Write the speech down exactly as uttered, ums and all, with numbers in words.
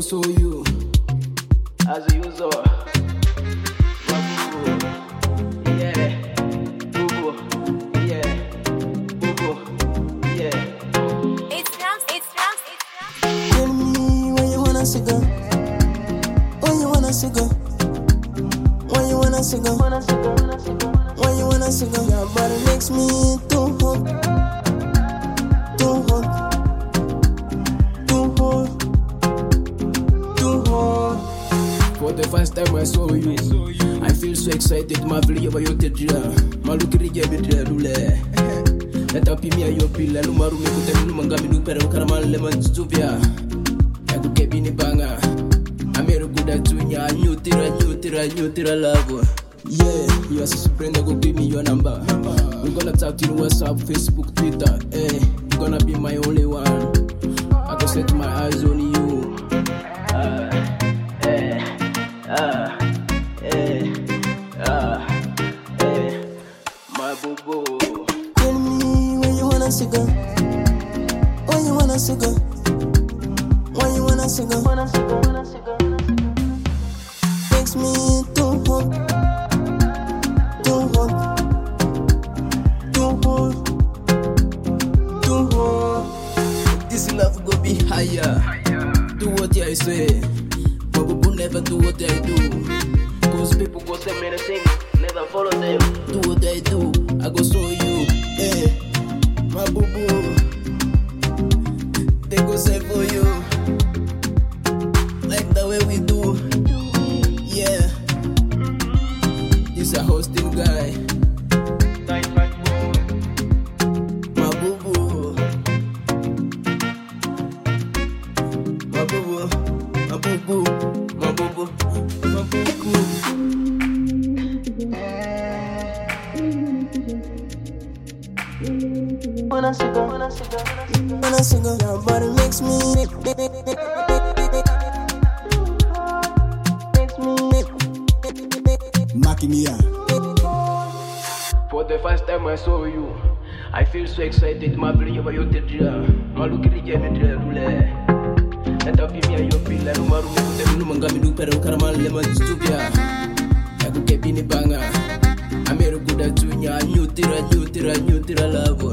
saw you as a user. Yeah, boo boo, yeah, boo boo, yeah. It's Rams, it's Rams, it's Rams. Tell me when you wanna cigar, when you wanna cigar, when you wanna cigar, when you wanna cigar. Your body makes me too hot, too hot, too hot, too hot. For the first time I saw you, I feel so excited. My video about your teacher, my look at the game. Let up me your pill, and Maru Mikutan Mangami Pero Caraman Lemon Stuvia. I could get in a banger. I'm very good at Tunya, new tira, new tira, new tira love. Yeah, you are so friend, go give me your number. We're gonna talk to you WhatsApp, Facebook, Twitter. Hey, you're gonna be my only one. I go set my eyes on you. Uh, eh, uh, eh, uh, eh, my boo boo. Tell me when you wanna cigar, when you wanna cigar, when you wanna cigar, wanna cigar, wanna cigar. Makes me too hot, too hot, too hot, too hot. This love go be higher. Do what I say, but people never do what I do. Cause people go say many things, never follow them. Do what I do, I go show you. Hey, my boo boo, they go say for you, like the way we do. Yeah, this a hosting guy. My boo boo, my boo boo, my boo boo, my boo boo, my boo boo. Wanna cigar, wanna cigar, wanna cigar. Your body makes me, makes me, Makinia. For the first time I saw you, I feel so excited. My video about your teacher, my look at the game and the let up me your pill, and Maru Mangami do Pero Caraman Lemon Stuvia. I could get in a banger. I'm very good at Tunya, new tira, new tira, new tira love.